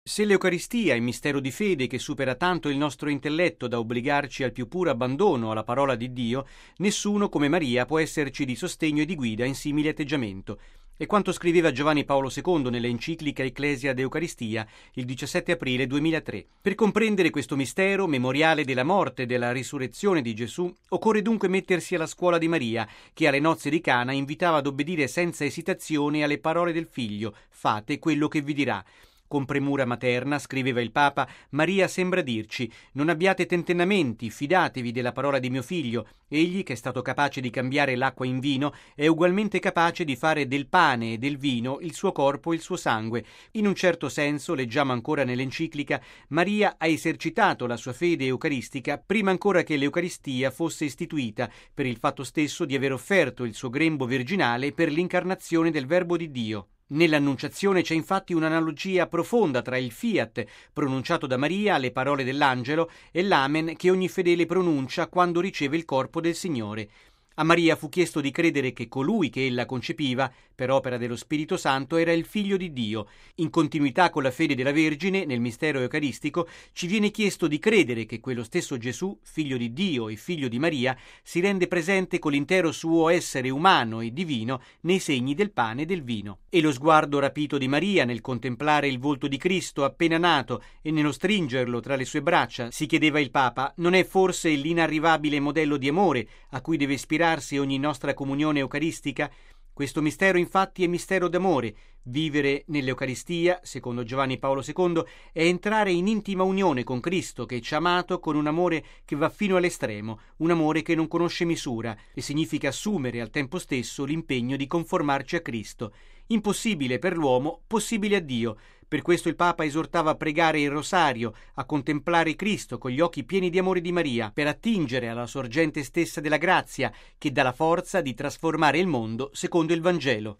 Se l'Eucaristia è mistero di fede che supera tanto il nostro intelletto da obbligarci al più puro abbandono alla parola di Dio, nessuno come Maria può esserci di sostegno e di guida in simile atteggiamento. È quanto scriveva Giovanni Paolo II nell'enciclica Ecclesia de Eucaristia il 17 aprile 2003. Per comprendere questo mistero, memoriale della morte e della risurrezione di Gesù, occorre dunque mettersi alla scuola di Maria, che alle nozze di Cana invitava ad obbedire senza esitazione alle parole del figlio: fate quello che vi dirà. Con premura materna, scriveva il Papa, Maria sembra dirci: non abbiate tentennamenti, fidatevi della parola di mio figlio. Egli, che è stato capace di cambiare l'acqua in vino, è ugualmente capace di fare del pane e del vino il suo corpo e il suo sangue. In un certo senso, leggiamo ancora nell'enciclica, Maria ha esercitato la sua fede eucaristica prima ancora che l'Eucaristia fosse istituita, per il fatto stesso di aver offerto il suo grembo virginale per l'incarnazione del Verbo di Dio. Nell'Annunciazione c'è infatti un'analogia profonda tra il fiat pronunciato da Maria alle parole dell'angelo e l'amen che ogni fedele pronuncia quando riceve il corpo del Signore. A Maria fu chiesto di credere che colui che ella concepiva, per opera dello Spirito Santo, era il Figlio di Dio. In continuità con la fede della Vergine, nel mistero eucaristico, ci viene chiesto di credere che quello stesso Gesù, Figlio di Dio e Figlio di Maria, si rende presente con l'intero suo essere umano e divino nei segni del pane e del vino. E lo sguardo rapito di Maria nel contemplare il volto di Cristo appena nato e nello stringerlo tra le sue braccia, si chiedeva il Papa, non è forse l'inarrivabile modello di amore a cui deve ispirarsi ogni nostra comunione eucaristica? Questo mistero infatti è mistero d'amore. Vivere nell'Eucaristia, secondo Giovanni Paolo II, è entrare in intima unione con Cristo che ci ha amato con un amore che va fino all'estremo, un amore che non conosce misura e significa assumere al tempo stesso l'impegno di conformarci a Cristo. Impossibile per l'uomo, possibile a Dio. Per questo il Papa esortava a pregare il rosario, a contemplare Cristo con gli occhi pieni di amore di Maria, per attingere alla sorgente stessa della grazia che dà la forza di trasformare il mondo secondo il Vangelo.